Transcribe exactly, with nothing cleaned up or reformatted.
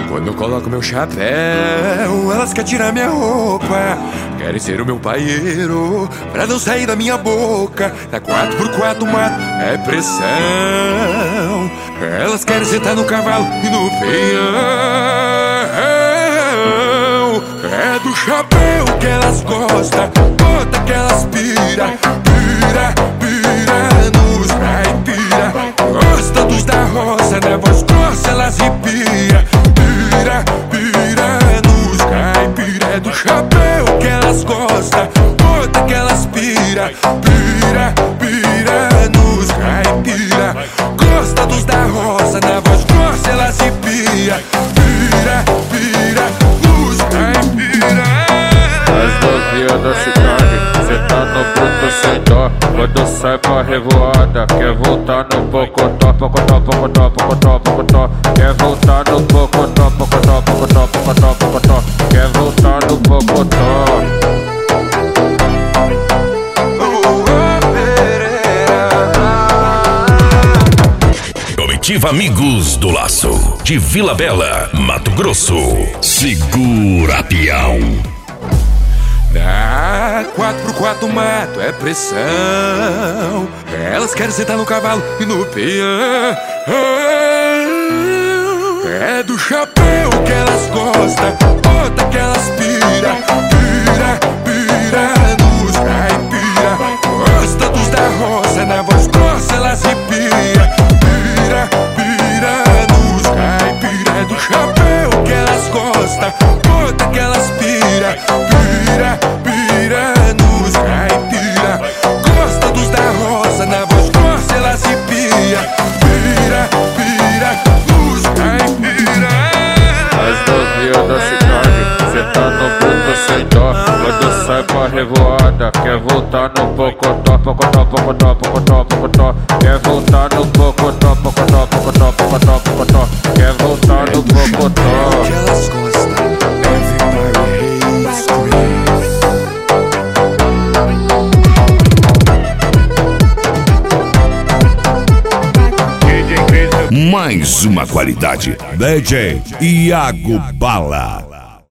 Quando eu coloco meu chapéu, elas querem tirar minha roupa. Querem ser o meu paieiro, pra não sair da minha boca. Na quatro por quatro mato é pressão. Elas querem sentar no cavalo e no peão. É do chapéu que elas gostam, bota que elas pira. Pira, pira nos caipira. Gosta dos da roça, na voz grossa elas ripia. Pira, pira nos caipira. É do chapéu que elas gostam, bota que elas pira. Pira, pira nos caipira. Gosta dos da roça, na voz grossa elas ripia. Pira, pira nos caipira. As novinhas da cidade, cê tá no bruto sem dó. Quando sai pra revoada, quer voltar no pocotó. Pocotó, pocotó, pocotó, pocotó. Quer voltar no pocotó, pocotó, pocotó, pocotó, pocotó. Quer voltar no pocotó. Comitiva Amigos do Laço, de Vila Bela, Mato Grosso. Segura, peão. Na quatro por quatro mato é pressão. Elas querem sentar no cavalo e no peão. É do chapéu que elas gostam, bota que elas pira. Pira, pira nos caipira. Gosta dos da roça, na voz grossa elas ripia. Pira, pira nos caipira. É do chapéu que elas gostam, bota que elas pira. Pira, pira nos caipira. Gosta dos da roça, na voz grossa elas ripia. Pira, pira nos caipira. As novinhas da cidade, cê tá no bruto sem dó. Quando sai pra revoada, quer voltar no pocotó. Pocotó, pocotó, pocotó, pocotó. Quer voltar no pocotó, pocotó, pocotó, pocotó, pocotó. Quer voltar no pocotó. Que elas gostam, everybody hates Mais uma qualidade. D J Iago Bala.